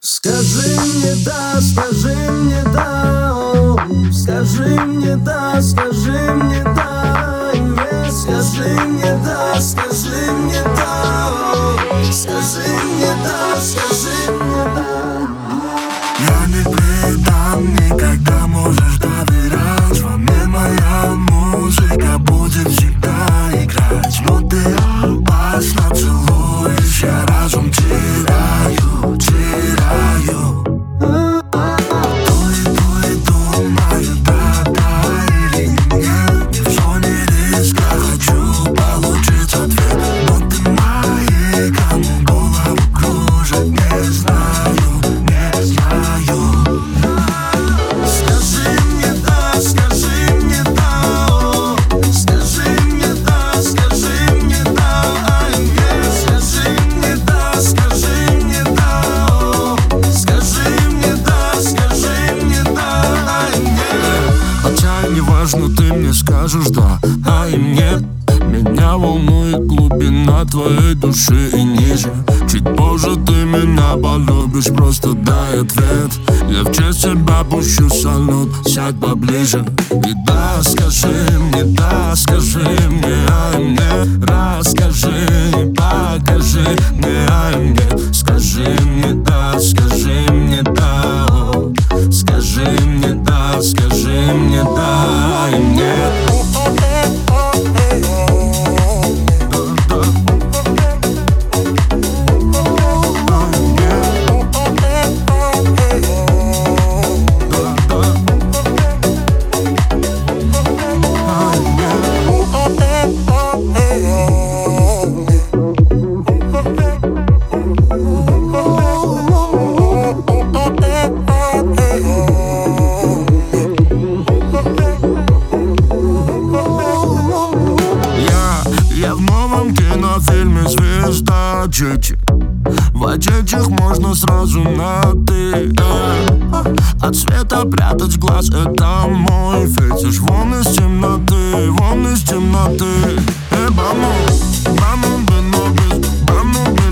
Скажи мне да, скажи мне да, о, скажи мне да, скажи мне да, нет, скажи мне да, скажи мне да, о, скажи мне да, скажи мне да. Я не предам никогда, можешь доверять. Во мне моя музыка будет всегда играть. Но ты опасно целуешь, я разум теряю, теряю. Думаю, да или нет. Не в зоне риска, хочу получить ответ. Но ты маяком голову кружит, не знаю, не знаю. Скажи мне да, скажи мне да, о, скажи мне да, скажи мне да, ай, нет, скажи мне да, скажи мне да, о, скажи мне да, скажи мне да, ай, нет. Хотя не важно, ты мне скажешь да, а им нет. Меня волнует глубина твоей души и ниже. Чуть позже ты меня полюбишь, просто дай ответ. Я в честь тебя пущу салют, сядь поближе. И да, скажи мне, ай мне. Расскажи и покажи мне, ай мне. Скажи мне да, скажи мне да, о. Скажи мне да, скажи мне да, ай мне. Я в новом кинофильме «Звезда Джети». В очечах можно сразу на «ты». От света прятать глаз — это мой фетиш. Вон из темноты, вон из темноты. Vamos, vamos,